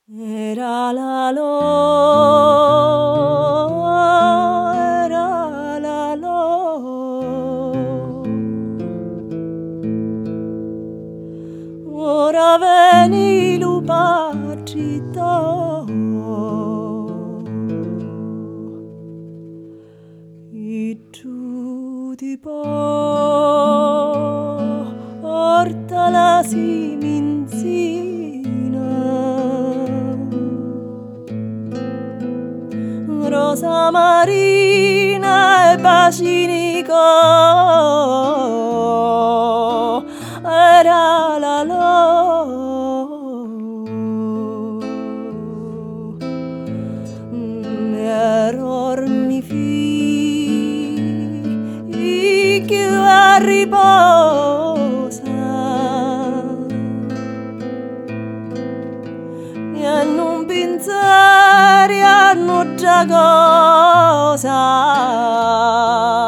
Era la lo, era la lo. Ora veni l'upacito, e tu ti porta la siminzina, rosa marina e bacinico, era la error mi fi che a riposa e non pensare a un'altra cosa.